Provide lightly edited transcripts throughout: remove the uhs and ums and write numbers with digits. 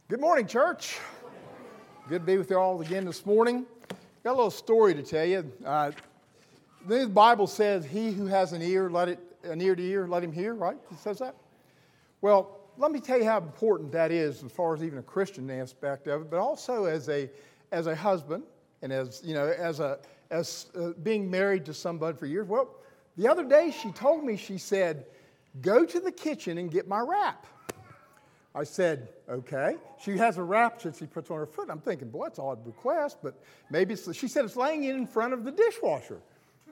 Good morning, church. Good to be with you all again this morning. Got a little story to tell you. The Bible says, "He who has an ear to ear, let him hear." Right? It says that. Well, let me tell you how important that is, as far as even a Christian aspect of it, but also as a husband and as being married to somebody for years. Well, the other day she told me, she said, "Go to the kitchen and get my wrap." I said, okay. She has a wrap that she puts on her foot. I'm thinking, boy, that's an odd request, but maybe she said it's laying in front of the dishwasher.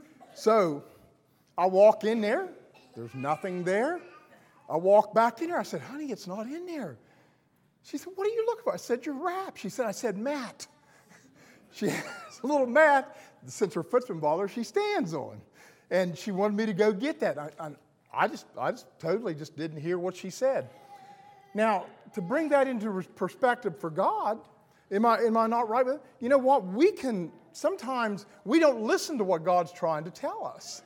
So I walk in there. There's nothing there. I walk back in there. I said, honey, it's not in there. She said, what are you looking for? I said, your wrap. She said, I said, mat. She has a little mat, since her foot's been bothered, she stands on. And she wanted me to go get that. I just totally just didn't hear what she said. Now, to bring that into perspective for God, am I not right with it? You know what? Sometimes we don't listen to what God's trying to tell us.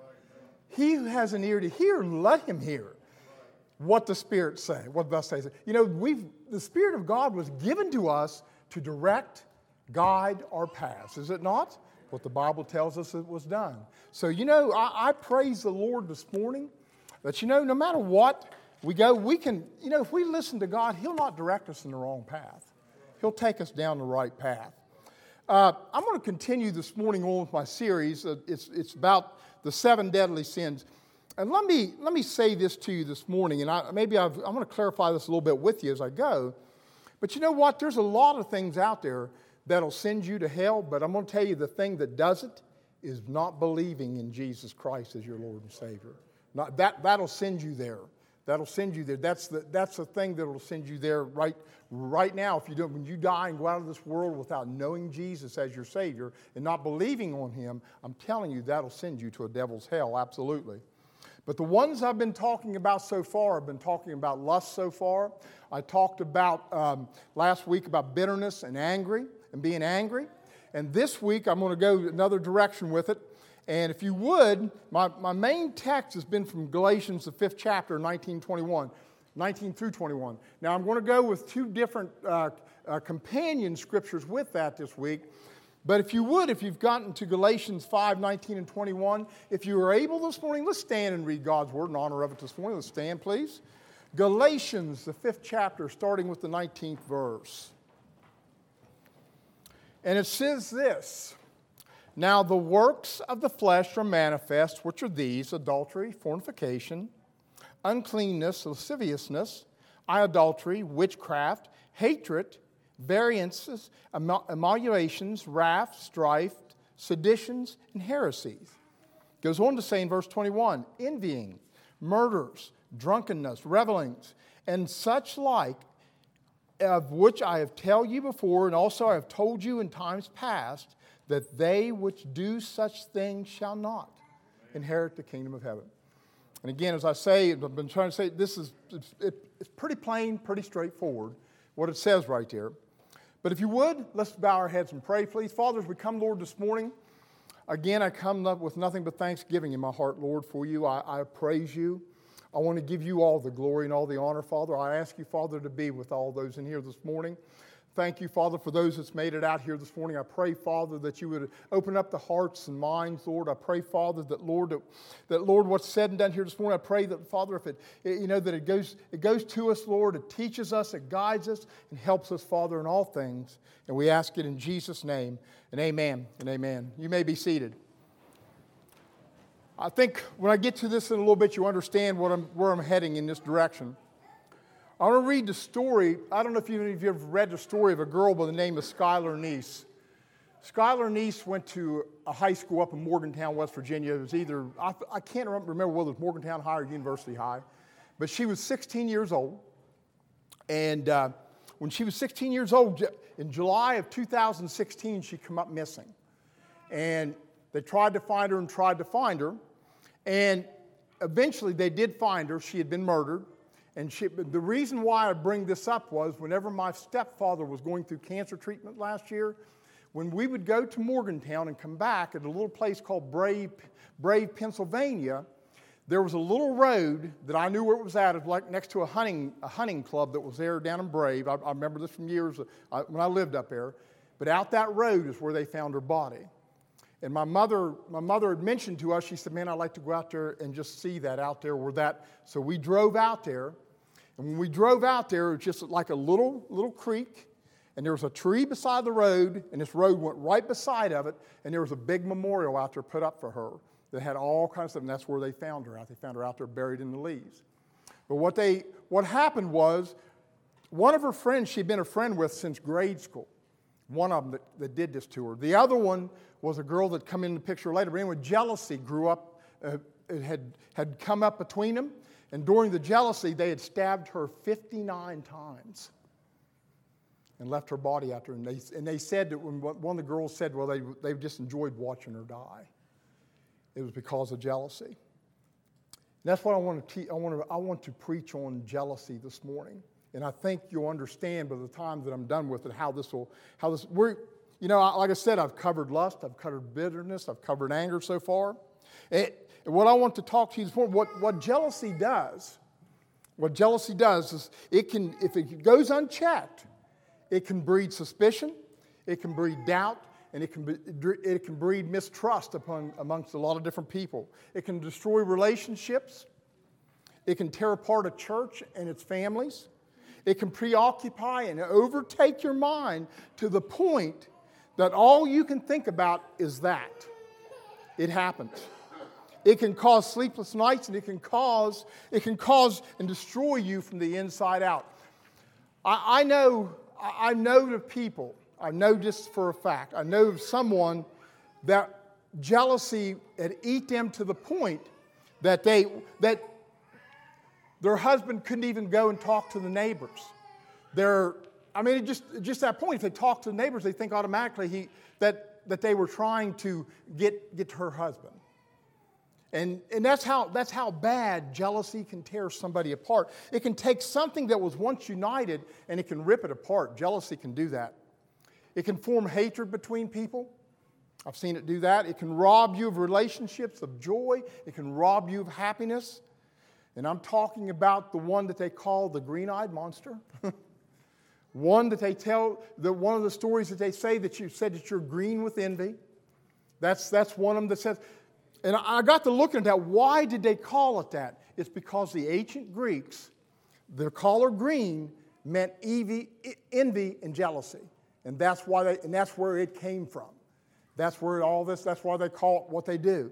He who has an ear to hear, let him hear what the Spirit say, what thus says. You know, the Spirit of God was given to us to direct, guide our paths. Is it not? What the Bible tells us it was done. So, you know, I praise the Lord this morning that, you know, no matter what we go, we can, you know, if we listen to God, He'll not direct us in the wrong path. He'll take us down the right path. I'm going to continue this morning on with my series. It's about the 7 deadly sins. And let me say this to you this morning, and I'm going to clarify this a little bit with you as I go. But you know what? There's a lot of things out there that'll send you to hell, but I'm going to tell you the thing that does it is not believing in Jesus Christ as your Lord and Savior. That'll send you there. That'll send you there. That's the thing that will send you there right now. If you don't, when you die and go out of this world without knowing Jesus as your Savior and not believing on Him, I'm telling you that'll send you to a devil's hell, absolutely. But the ones I've been talking about so far, I've been talking about lust so far. I talked about last week about bitterness and being angry. And this week I'm going to go another direction with it. And if you would, my main text has been from Galatians, the 5th chapter, 19 through 21. Now, I'm going to go with 2 different companion scriptures with that this week. But if you would, if you've gotten to Galatians 5, 19 and 21, if you are able this morning, let's stand and read God's Word in honor of it this morning. Let's stand, please. Galatians, the 5th chapter, starting with the 19th verse. And it says this: Now the works of the flesh are manifest, which are these: adultery, fornication, uncleanness, lasciviousness, idolatry, witchcraft, hatred, variances, emulations, wrath, strife, seditions, and heresies. Goes on to say in verse 21, envying, murders, drunkenness, revelings, and such like, of which I have told you before, and also I have told you in times past, that they which do such things shall not inherit the kingdom of heaven. And again, as I say, I've been trying to say, it's pretty plain, pretty straightforward, what it says right there. But if you would, let's bow our heads and pray, please. Father, as we come, Lord, this morning, again, I come up with nothing but thanksgiving in my heart, Lord, for you. I praise you. I want to give you all the glory and all the honor, Father. I ask you, Father, to be with all those in here this morning. Thank you, Father, for those that's made it out here this morning. I pray, Father, that you would open up the hearts and minds, Lord. I pray, Father, that Lord, what's said and done here this morning, I pray that, Father, if it goes to us, Lord, it teaches us, it guides us, and helps us, Father, in all things. And we ask it in Jesus' name, and amen and amen. You may be seated. I think when I get to this in a little bit, you understand where I'm heading in this direction. I want to read the story. I don't know if you've ever read the story of a girl by the name of Skylar Neese. Skylar Neese went to a high school up in Morgantown, West Virginia. It was either, I can't remember whether it was Morgantown High or University High. But she was 16 years old. And when she was 16 years old, in July of 2016, she came up missing. And they tried to find her. And eventually they did find her. She had been murdered. And the reason why I bring this up was whenever my stepfather was going through cancer treatment last year, when we would go to Morgantown and come back at a little place called Brave, Pennsylvania, there was a little road that I knew where it was at. It was like next to a hunting club that was there down in Brave. I remember this from years when I lived up there. But out that road is where they found her body. And my mother had mentioned to us, she said, man, I'd like to go out there and just see that out there where that. So we drove out there. And when we drove out there, it was just like a little creek. And there was a tree beside the road, and this road went right beside of it, and there was a big memorial out there put up for her that had all kinds of stuff, and that's where they found her out. They found her out there buried in the leaves. But what happened was, one of her friends she'd been a friend with since grade school, one of them that did this to her. The other one was a girl that come in the picture later. But anyway, jealousy grew up, it had come up between them, and during the jealousy, they had stabbed her 59 times. And left her body out there. And they said that when one of the girls said, well, they just enjoyed watching her die. It was because of jealousy. And that's what I want to preach on jealousy this morning. And I think you'll understand by the time that I'm done with it like I said, I've covered lust, I've covered bitterness, I've covered anger so far. And what I want to talk to you this morning, what jealousy does is if it goes unchecked, it can breed suspicion, it can breed doubt, and it can breed mistrust amongst a lot of different people. It can destroy relationships. It can tear apart a church and its families. It can preoccupy and overtake your mind to the point that all you can think about is that. It happens. It can cause sleepless nights, and it can cause and destroy you from the inside out. I know of people, I know this for a fact, I know of someone that jealousy had eaten them to the point that their husband couldn't even go and talk to the neighbors. Just that point, if they talk to the neighbors, they think automatically that they were trying to get to her husband. And that's how bad jealousy can tear somebody apart. It can take something that was once united and it can rip it apart. Jealousy can do that. It can form hatred between people. I've seen it do that. It can rob you of relationships, of joy. It can rob you of happiness. And I'm talking about the one that they call the green-eyed monster. One that they tell, one of the stories that they say that you said that you're green with envy. That's one of them that says. And I got to looking at that. Why did they call it that? It's because the ancient Greeks, their color green meant envy and jealousy. And that's where it came from. That's where that's why they call it what they do.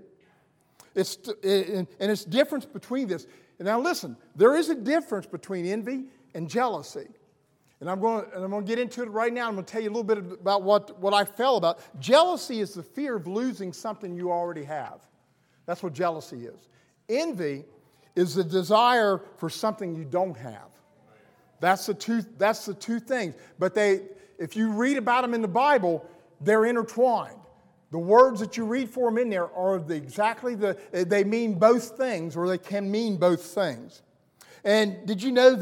And it's difference between this. And now listen, there is a difference between envy and jealousy. And I'm going to get into it right now. I'm going to tell you a little bit about what I felt about. Jealousy is the fear of losing something you already have. That's what jealousy is. Envy is the desire for something you don't have. That's the two things. But if you read about them in the Bible, they're intertwined. The words that you read for them in there are they mean both things, or they can mean both things. And did you know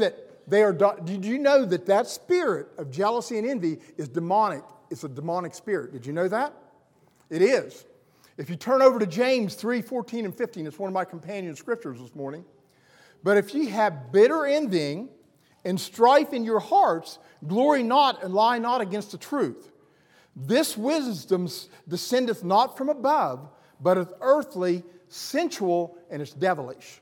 that that spirit of jealousy and envy is demonic? It's a demonic spirit. Did you know that? It is. If you turn over to James 3:14 and 15, it's one of my companion scriptures this morning. But if ye have bitter envying and strife in your hearts, glory not and lie not against the truth. This wisdom descendeth not from above, but is earthly, sensual, and is devilish.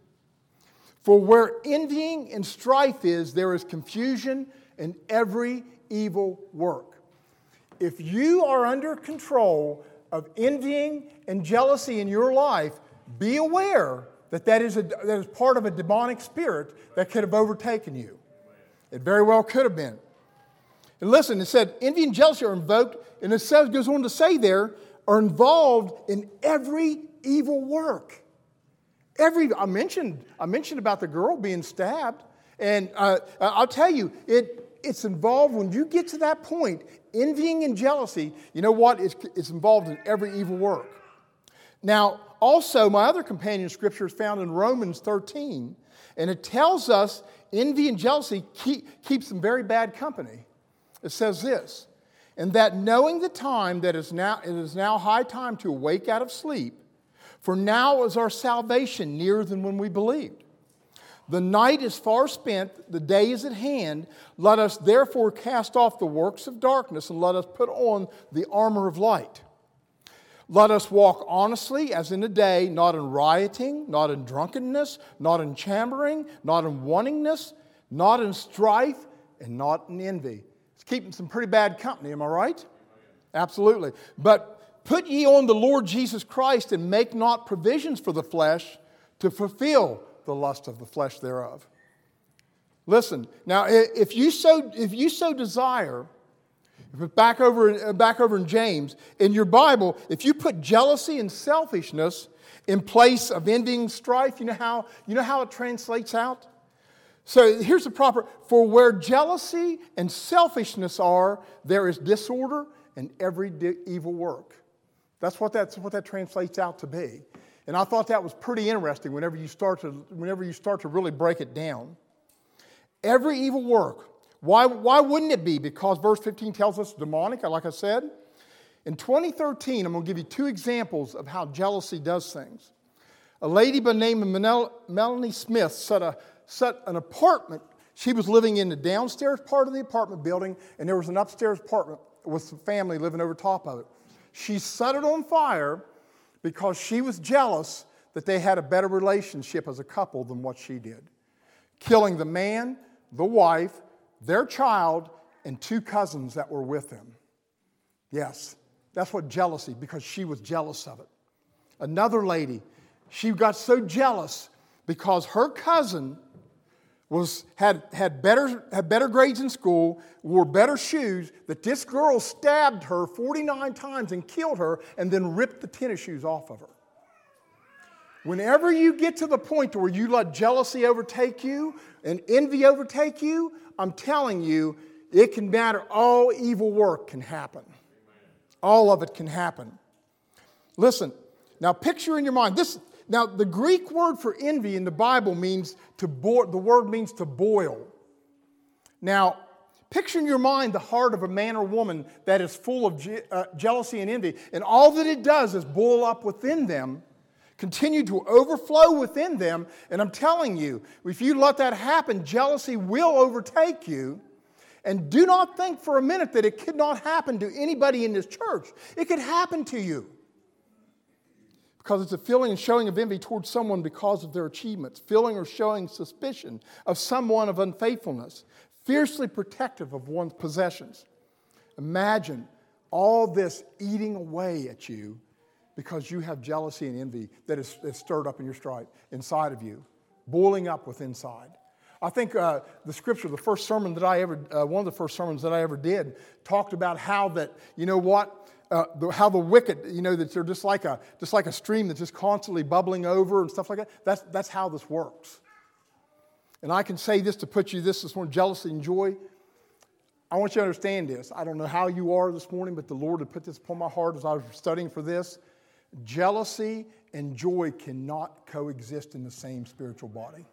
For where envying and strife is, there is confusion and every evil work. If you are under control of envying and jealousy in your life, be aware that is part of a demonic spirit that could have overtaken you. It very well could have been. And listen, it said envy and jealousy are invoked, and it goes on to say there, are involved in every evil work. I mentioned about the girl being stabbed, and I'll tell you, it's involved when you get to that point. Envying and jealousy, you know what? It's involved in every evil work. Now, also, my other companion scripture is found in Romans 13, and it tells us envy and jealousy keeps some very bad company. It says this, and that knowing the time that it is now high time to awake out of sleep, For now is our salvation nearer than when we believed. The night is far spent, the day is at hand. Let us therefore cast off the works of darkness and let us put on the armor of light. Let us walk honestly as in the day, not in rioting, not in drunkenness, not in chambering, not in wantingness, not in strife, and not in envy. It's keeping some pretty bad company, am I right? Absolutely. But put ye on the Lord Jesus Christ and make not provisions for the flesh to fulfill the lust of the flesh thereof. Listen, now if you so desire, back over in James, in your Bible, if you put jealousy and selfishness in place of envying strife, you know how it translates out? So here's the proper, for where jealousy and selfishness are, there is disorder and every evil work. That's what that translates out to be. And I thought that was pretty interesting whenever you start to really break it down. Every evil work. Why wouldn't it be? Because verse 15 tells us demonic, like I said. In 2013, I'm going to give you two examples of how jealousy does things. A lady by the name of Melanie Smith set an apartment. She was living in the downstairs part of the apartment building, and there was an upstairs apartment with some family living over top of it. She set it on fire because she was jealous that they had a better relationship as a couple than what she did. Killing the man, the wife, their child, and two cousins that were with them. Yes, that's what jealousy, because she was jealous of it. Another lady, she got so jealous because her cousin had better grades in school, wore better shoes, that this girl stabbed her 49 times and killed her and then ripped the tennis shoes off of her. Whenever you get to the point where you let jealousy overtake you and envy overtake you, I'm telling you, it can matter. All evil work can happen. All of it can happen. Listen, now picture in your mind this. Now, the Greek word for envy in the Bible means the word means to boil. Now, picture in your mind the heart of a man or woman that is full of jealousy and envy, and all that it does is boil up within them, continue to overflow within them, and I'm telling you, if you let that happen, jealousy will overtake you. And do not think for a minute that it could not happen to anybody in this church. It could happen to you. Because it's a feeling and showing of envy towards someone because of their achievements, feeling or showing suspicion of someone of unfaithfulness, fiercely protective of one's possessions. Imagine all this eating away at you because you have jealousy and envy that is stirred up in your strife inside of you, boiling up with inside. I think the scripture, one of the first sermons that I ever did, talked about how that, you know what, how the wicked, that they're just like a stream that's just constantly bubbling over and stuff like that. That's how this works. And I can say this to put you this morning, jealousy and joy. I want you to understand this. I don't know how you are this morning, but the Lord had put this upon my heart as I was studying for this. Jealousy and joy cannot coexist in the same spiritual body.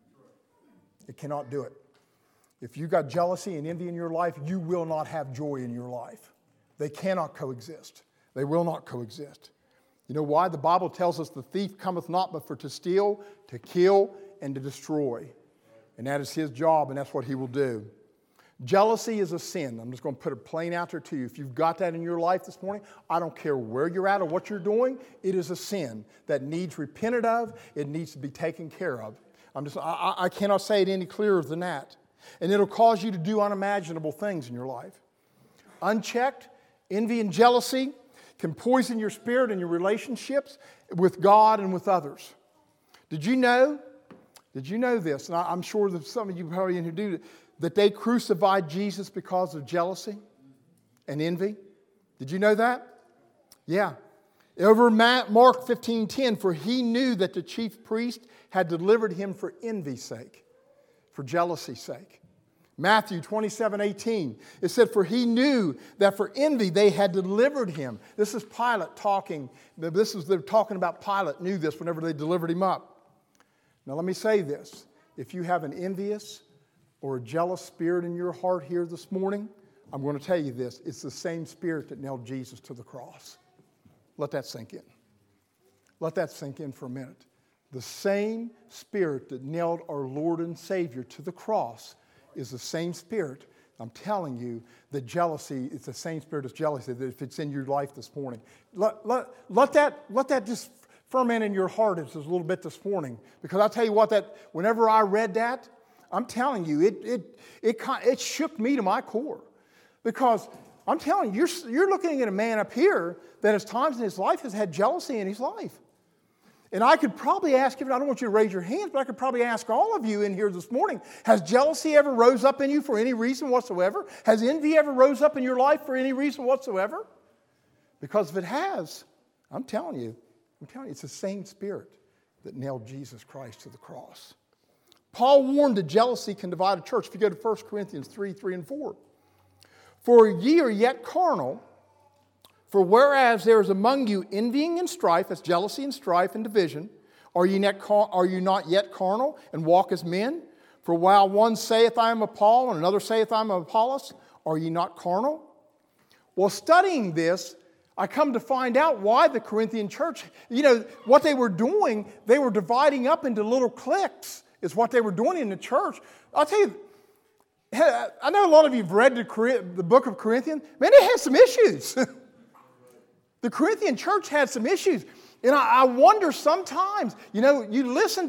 It cannot do it. If you got jealousy and envy in your life, you will not have joy in your life. They cannot coexist. They will not coexist. You know why? The Bible tells us the thief cometh not but for to steal, to kill, and to destroy. And that is his job, and that's what he will do. Jealousy is a sin. I'm just going to put it plain out there to you. If you've got that in your life this morning, I don't care where you're at or what you're doing, it is a sin that needs repented of. It needs to be taken care of. I cannot say it any clearer than that. And it'll cause you to do unimaginable things in your life. Unchecked, envy and jealousy can poison your spirit and your relationships with God and with others. Did you know this? And I'm sure that some of you probably in here do, that they crucified Jesus because of jealousy and envy. Did you know that? Yeah. Over Mark 15:10, for he knew that the chief priest had delivered him for envy's sake, for jealousy's sake. Matthew 27:18, it said, for he knew that for envy they had delivered him. This is Pilate talking. They're talking about Pilate knew this whenever they delivered him up. Now let me say this. If you have an envious or a jealous spirit in your heart here this morning, I'm going to tell you this. It's the same spirit that nailed Jesus to the cross. Let that sink in. Let that sink in for a minute. The same Spirit that nailed our Lord and Savior to the cross is the same Spirit. I'm telling you that jealousy is the same spirit as jealousy, that if it's in your life this morning. Let that just ferment in your heart just a little bit this morning. Because I'll tell you what, that whenever I read that, I'm telling you, it shook me to my core. Because I'm telling you, you're looking at a man up here that at times in his life has had jealousy in his life. And I could probably ask you, I don't want you to raise your hands, but I could probably ask all of you in here this morning, has jealousy ever rose up in you for any reason whatsoever? Has envy ever rose up in your life for any reason whatsoever? Because if it has, I'm telling you, it's the same Spirit that nailed Jesus Christ to the cross. Paul warned that jealousy can divide a church. If you go to 1 Corinthians 3 and 4. For ye are yet carnal, for whereas there is among you envying and strife, that's jealousy and strife and division, are you not yet carnal and walk as men? For while one saith, I am of Paul, and another saith, I am of Apollos, are ye not carnal? Well, studying this, I come to find out why the Corinthian church, what they were doing, they were dividing up into little cliques, is what they were doing in the church. I'll tell you, I know a lot of you have read the book of Corinthians. Man, it has some issues. The Corinthian church had some issues. And I wonder sometimes, you listen,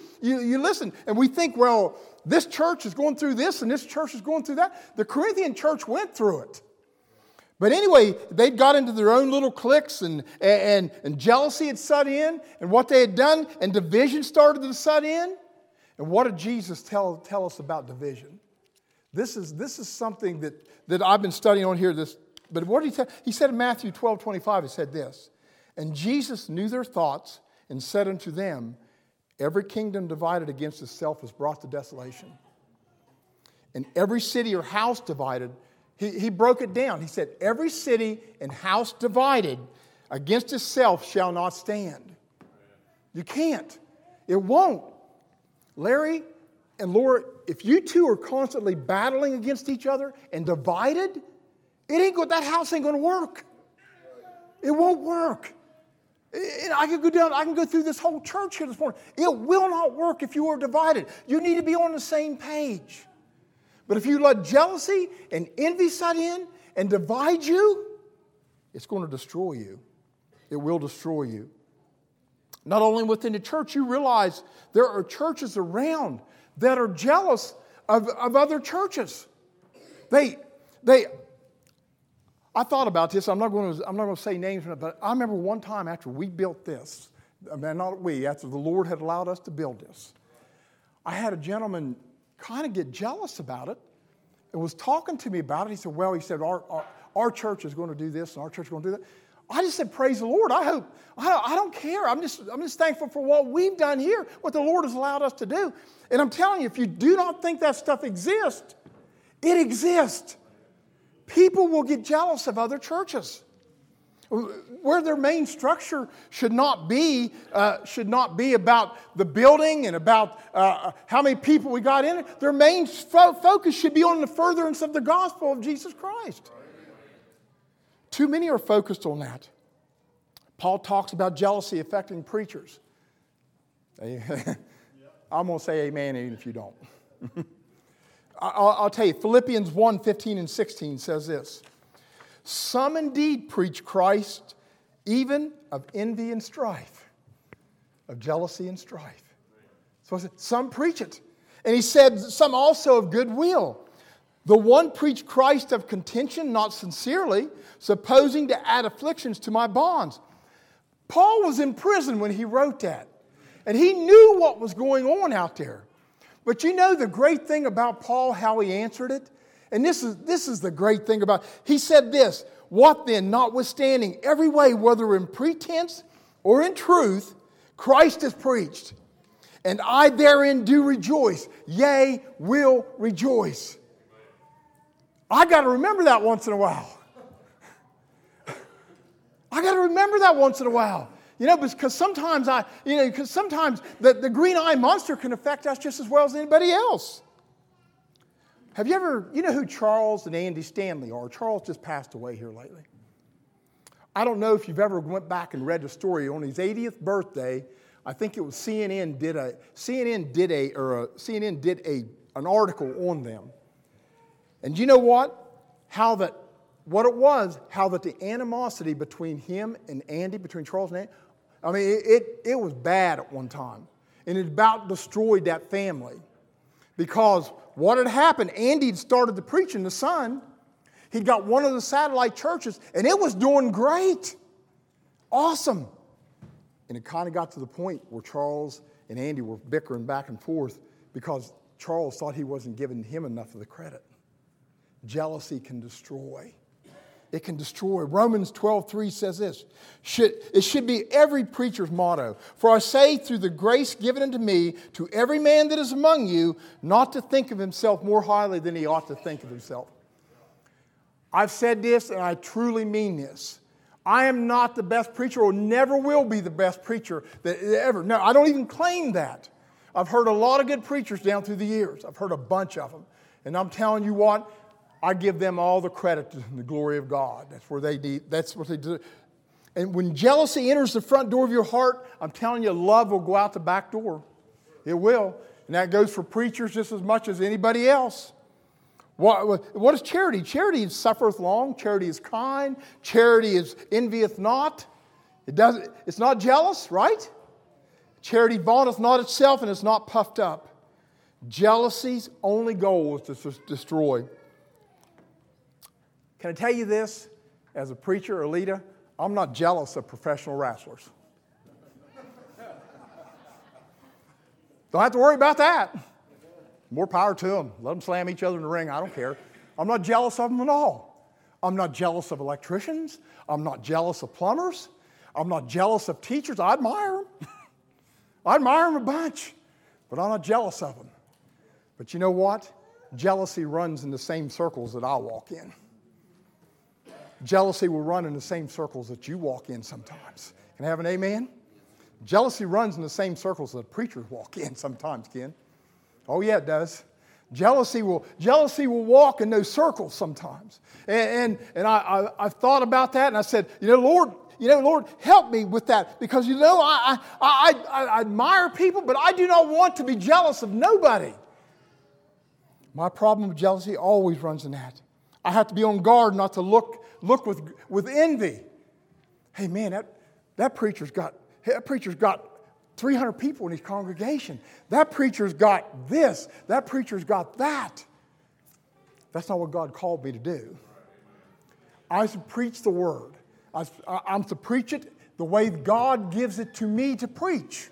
and we think, well, this church is going through this and this church is going through that. The Corinthian church went through it. But anyway, they got into their own little cliques and jealousy had set in and what they had done, and division started to set in. And what did Jesus tell us about division? This is something that I've been studying on here. But what did he say? He said in Matthew 12:25, he said this, and Jesus knew their thoughts and said unto them, every kingdom divided against itself is brought to desolation. And every city or house divided, he broke it down. He said, every city and house divided against itself shall not stand. You can't. It won't. Larry and Laura, if you two are constantly battling against each other and divided, that house ain't going to work. It won't work. And I can go through this whole church here this morning. It will not work if you are divided. You need to be on the same page. But if you let jealousy and envy set in and divide you, it's going to destroy you. It will destroy you. Not only within the church, you realize there are churches around that are jealous of other churches. I thought about this. I'm not going to say names, but I remember one time after we built this, after the Lord had allowed us to build this, I had a gentleman kind of get jealous about it and was talking to me about it. He said, our church is going to do this and our church is going to do that. I just said, praise the Lord. I don't care. I'm just thankful for what we've done here, what the Lord has allowed us to do. And I'm telling you, if you do not think that stuff exists, it exists. People will get jealous of other churches, where their main structure should not be about the building and about how many people we got in it. Their main focus should be on the furtherance of the gospel of Jesus Christ. Too many are focused on that. Paul talks about jealousy affecting preachers. I'm going to say amen even if you don't. I'll tell you, Philippians 1:15 and 16 says this. Some indeed preach Christ, even of envy and strife, of jealousy and strife. So I said, some preach it. And he said, some also of goodwill. The one preached Christ of contention, not sincerely, supposing to add afflictions to my bonds. Paul was in prison when he wrote that. And he knew what was going on out there. But you know the great thing about Paul, how he answered it? And this is the great thing about it. He said this, what then, notwithstanding every way, whether in pretense or in truth, Christ is preached. And I therein do rejoice, yea, will rejoice. I got to remember that once in a while. I got to remember that once in a while. Because sometimes the green eye monster can affect us just as well as anybody else. Have you ever, who Charles and Andy Stanley are? Charles just passed away here lately. I don't know if you've ever went back and read the story. On his 80th birthday, I think it was CNN did an article on them. And you know what? How that the animosity between him and Andy, between Charles and Andy, I mean, it was bad at one time. And it about destroyed that family. Because what had happened, Andy had started to preach in the Sun. He'd got one of the satellite churches, and it was doing great. Awesome. And it kind of got to the point where Charles and Andy were bickering back and forth because Charles thought he wasn't giving him enough of the credit. Jealousy can destroy. It can destroy. Romans 12:3 says this. It should be every preacher's motto. For I say, through the grace given unto me, to every man that is among you, not to think of himself more highly than he ought to think of himself. I've said this, and I truly mean this. I am not the best preacher, or never will be the best preacher that ever. No, I don't even claim that. I've heard a lot of good preachers down through the years. I've heard a bunch of them. And I'm telling you what, I give them all the credit and the glory of God. That's what they do. And when jealousy enters the front door of your heart, I'm telling you, love will go out the back door. It will. And that goes for preachers just as much as anybody else. What is charity? Charity suffereth long. Charity is kind. Charity envieth not. It's not jealous, right? Charity vaunteth not itself and is not puffed up. Jealousy's only goal is to destroy. Can I tell you this? As a preacher or leader, I'm not jealous of professional wrestlers. Don't have to worry about that. More power to them. Let them slam each other in the ring. I don't care. I'm not jealous of them at all. I'm not jealous of electricians. I'm not jealous of plumbers. I'm not jealous of teachers. I admire them. I admire them a bunch. But I'm not jealous of them. But you know what? Jealousy runs in the same circles that I walk in. Jealousy will run in the same circles that you walk in sometimes. Can I have an amen? Jealousy runs in the same circles that preachers walk in sometimes, Ken. Oh, yeah, it does. Jealousy will walk in those circles sometimes. And I've thought about that, and I said, Lord, help me with that. Because, I admire people, but I do not want to be jealous of nobody. My problem with jealousy always runs in that. I have to be on guard not to look with envy. Hey, man, that preacher's got 300 people in his congregation. That preacher's got this. That preacher's got that. That's not what God called me to do. I should preach the word. I'm to preach it the way God gives it to me to preach.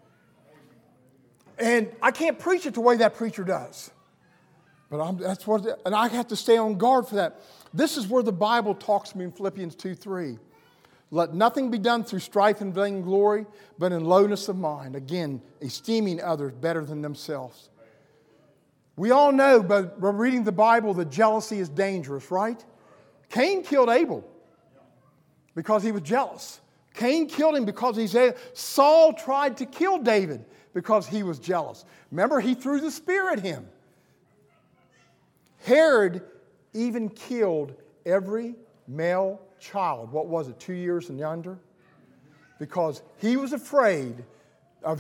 And I can't preach it the way that preacher does. But and I have to stay on guard for that. This is where the Bible talks to me in Philippians 2:3. Let nothing be done through strife and vainglory, but in lowness of mind. Again, esteeming others better than themselves. We all know by reading the Bible that jealousy is dangerous, right? Cain killed Abel because he was jealous. Cain killed him because Saul tried to kill David because he was jealous. Remember, he threw the spear at him. Herod even killed every male child. What was it, 2 years and under? Because he was afraid of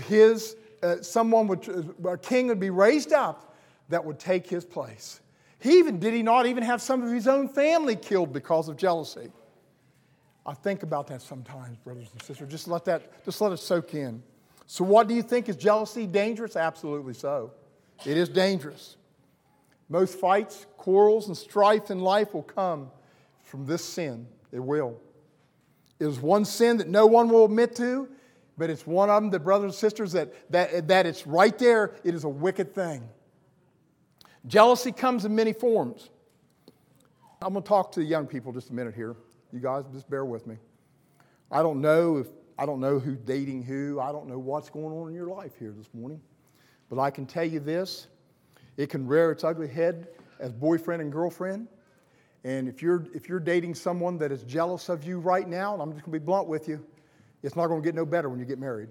a king would be raised up that would take his place. Did he not even have some of his own family killed because of jealousy? I think about that sometimes, brothers and sisters. Just let it soak in. So what do you think? Is jealousy dangerous? Absolutely so. It is dangerous. Most fights, quarrels, and strife in life will come from this sin. It will. It is one sin that no one will admit to, but it's one of them, the brothers and sisters, that it's right there. It is a wicked thing. Jealousy comes in many forms. I'm going to talk to the young people just a minute here. You guys, just bear with me. I don't know who's dating who. I don't know what's going on in your life here this morning. But I can tell you this. It can rear its ugly head as boyfriend and girlfriend. And if you're dating someone that is jealous of you right now, and I'm just going to be blunt with you, it's not going to get no better when you get married.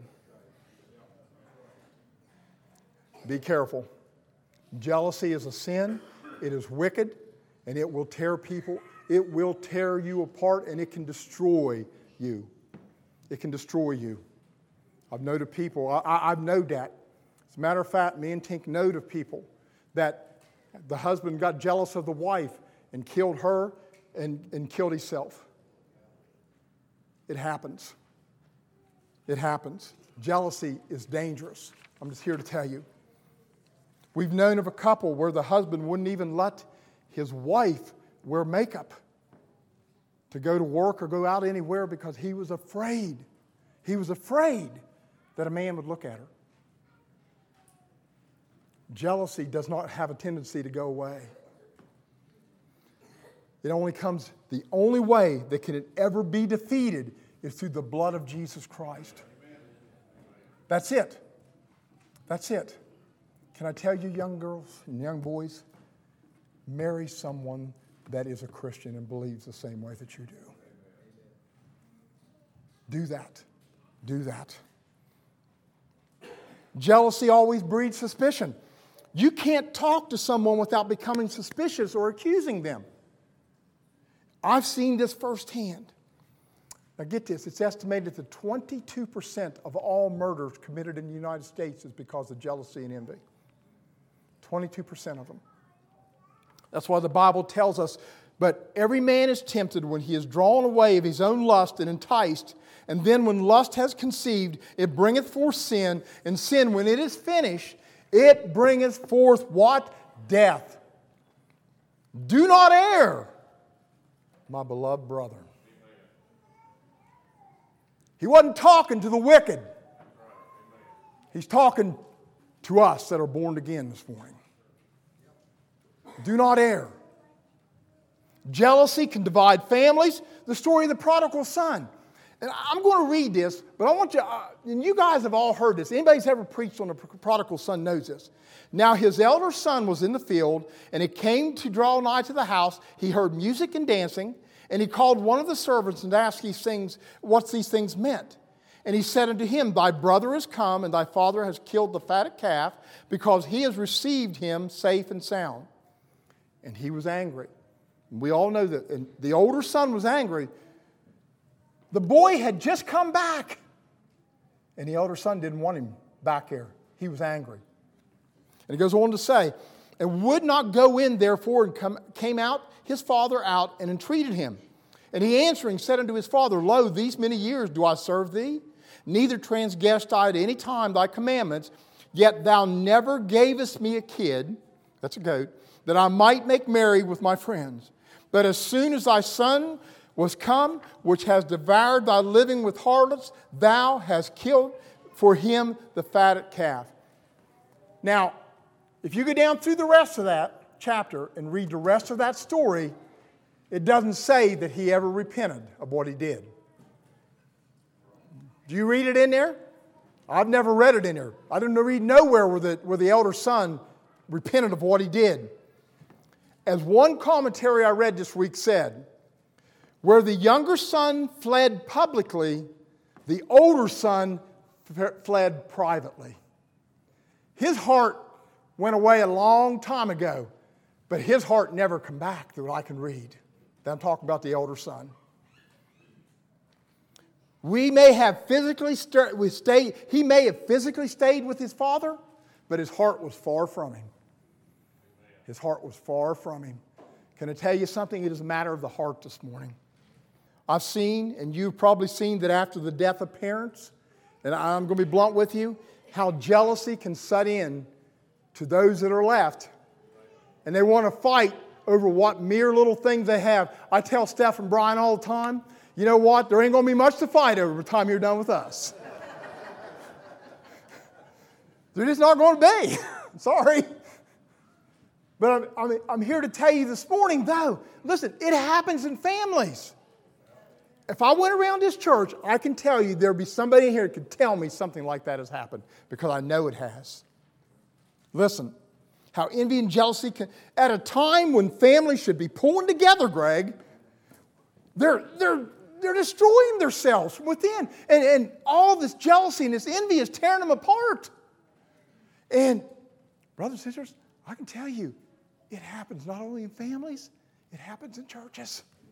Be careful. Jealousy is a sin. It is wicked, and it will tear people it will tear you apart and it can destroy you. It can destroy you. I've known of people, I've known that. As a matter of fact, me and Tink know of people that the husband got jealous of the wife and killed her and killed himself. It happens. It happens. Jealousy is dangerous. I'm just here to tell you. We've known of a couple where the husband wouldn't even let his wife wear makeup to go to work or go out anywhere because he was afraid. He was afraid that a man would look at her. Jealousy does not have a tendency to go away. It only comes, the only way that can it ever be defeated is through the blood of Jesus Christ. That's it. That's it. Can I tell you, young girls and young boys, marry someone that is a Christian and believes the same way that you do. Do that. Do that. Jealousy always breeds suspicion. You can't talk to someone without becoming suspicious or accusing them. I've seen this firsthand. Now get this, it's estimated that 22% of all murders committed in the United States is because of jealousy and envy. 22% of them. That's why the Bible tells us, but every man is tempted when he is drawn away of his own lust and enticed, and then when lust has conceived, it bringeth forth sin, and sin, when it is finished, it bringeth forth what? Death. Do not err, my beloved brother. He wasn't talking to the wicked. He's talking to us that are born again this morning. Do not err. Jealousy can divide families. The story of the prodigal son. And I'm going to read this, but I want you, and you guys have all heard this. Anybody who's ever preached on the prodigal son knows this. Now his elder son was in the field, and it came to draw nigh to the house. He heard music and dancing, and he called one of the servants and asked these things, what these things meant. And he said unto him, Thy brother is come, and thy father has killed the fatted calf, because he has received him safe and sound. And he was angry. And we all know that. And the older son was angry. The boy had just come back. And the elder son didn't want him back there. He was angry. And he goes on to say, and would not go in therefore, and came out his father out and entreated him. And he answering said unto his father, Lo, these many years do I serve thee, neither transgressed I at any time thy commandments, yet thou never gavest me a kid, that's a goat, that I might make merry with my friends. But as soon as thy son was come, which has devoured thy living with harlots, thou hast killed for him the fatted calf. Now, if you go down through the rest of that chapter and read the rest of that story, it doesn't say that he ever repented of what he did. Do you read it in there? I've never read it in there. I didn't read nowhere where the elder son repented of what he did. As one commentary I read this week said, where the younger son fled publicly, the older son fled privately. His heart went away a long time ago, but his heart never come back that I can read. I'm talking about the older son. He may have physically stayed with his father, but his heart was far from him. His heart was far from him. Can I tell you something? It is a matter of the heart this morning. I've seen, and you've probably seen, that after the death of parents, and I'm going to be blunt with you, how jealousy can set in to those that are left. And they want to fight over what mere little things they have. I tell Steph and Brian all the time, you know what? There ain't going to be much to fight over by the time you're done with us. They're just not going to be. Sorry. But I'm here to tell you this morning, though, listen, it happens in families. If I went around this church, I can tell you there'd be somebody in here that could tell me something like that has happened, because I know it has. Listen, how envy and jealousy can, at a time when families should be pulling together, Greg, they're destroying themselves within. And all this jealousy and this envy is tearing them apart. And brothers and sisters, I can tell you, it happens not only in families, it happens in churches.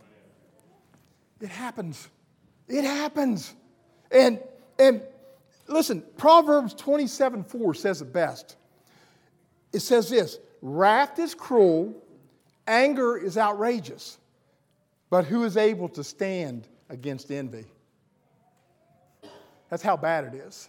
It happens. It happens. And listen, Proverbs 27:4 says it best. It says this, wrath is cruel, anger is outrageous, but who is able to stand against envy? That's how bad it is.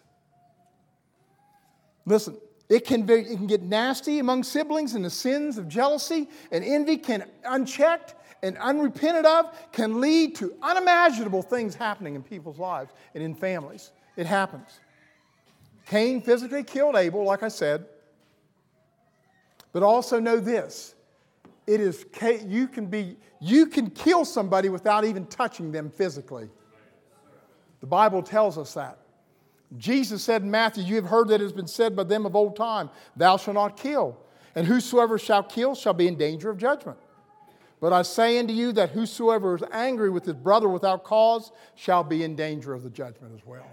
Listen, it can get nasty among siblings, and the sins of jealousy and envy can, unchecked and unrepented of, can lead to unimaginable things happening in people's lives and in families. It happens. Cain physically killed Abel, like I said. But also know this. It is, you can kill somebody without even touching them physically. The Bible tells us that. Jesus said in Matthew, you have heard that it has been said by them of old time, thou shalt not kill. And whosoever shall kill shall be in danger of judgment. But I say unto you that whosoever is angry with his brother without cause shall be in danger of the judgment as well.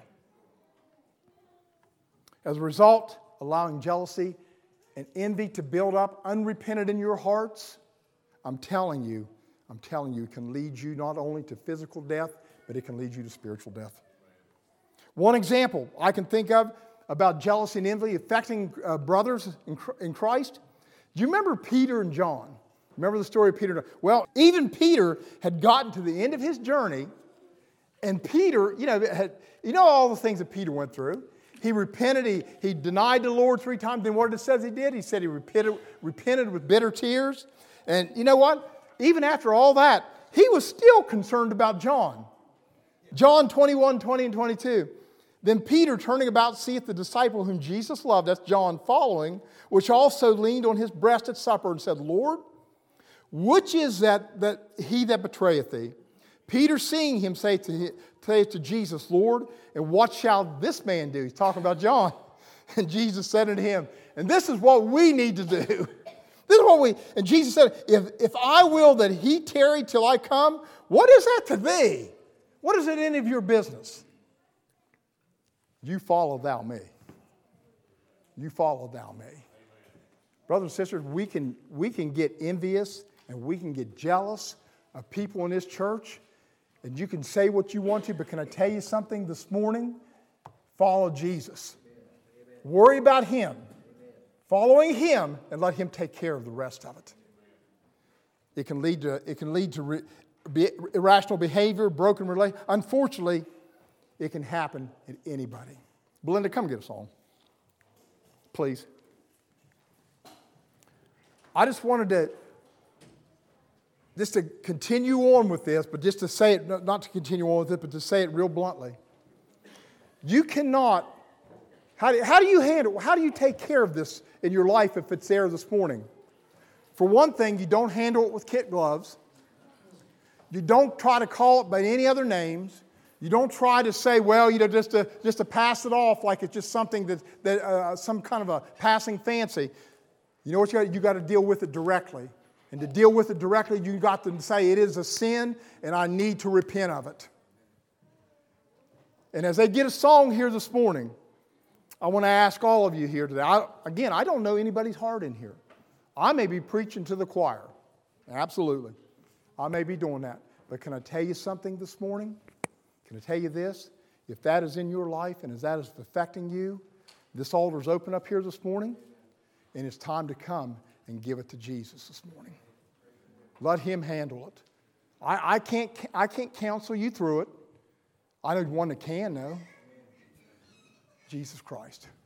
As a result, allowing jealousy and envy to build up unrepented in your hearts, I'm telling you, it can lead you not only to physical death, but it can lead you to spiritual death. One example I can think of about jealousy and envy affecting brothers in Christ. Do you remember Peter and John? Remember the story of Peter and John? Well, even Peter had gotten to the end of his journey, and Peter, all the things that Peter went through. He repented. He denied the Lord 3 times. Then what it says he did? He said he repented with bitter tears. And you know what? Even after all that, he was still concerned about John. John 21:20 and 22. Then Peter, turning about, seeth the disciple whom Jesus loved, that's John, following, which also leaned on his breast at supper and said, Lord, which is that he that betrayeth thee? Peter, seeing him, say to Jesus, Lord, and what shall this man do? He's talking about John. And Jesus said unto him, and this is what we need to do. And Jesus said, if I will that he tarry till I come, what is that to thee? What is it any of your business? You follow thou me. You follow thou me. Brothers and sisters, we can get envious and we can get jealous of people in this church. And you can say what you want to, but can I tell you something this morning? Follow Jesus. Worry about Him. Following Him, and let Him take care of the rest of it. It can lead to irrational behavior, broken relationship. Unfortunately, it can happen at anybody. Belinda, come get a song, please. I just wanted to continue on with this, but just to say it, not to continue on with it, but to say it real bluntly. You cannot, how do you take care of this in your life if it's there this morning? For one thing, you don't handle it with kid gloves. You don't try to call it by any other names. You don't try to say, well, just to pass it off like it's just something that some kind of a passing fancy. You know what you got to deal with it directly. And to deal with it directly, you got to say it is a sin and I need to repent of it. And as they get a song here this morning, I want to ask all of you here today. I don't know anybody's heart in here. I may be preaching to the choir. Absolutely. I may be doing that. But can I tell you something this morning? Can I tell you this? If that is in your life and as that is affecting you, this altar's open up here this morning, and it's time to come and give it to Jesus this morning. Let Him handle it. I can't counsel you through it. I know one that can, though. Jesus Christ.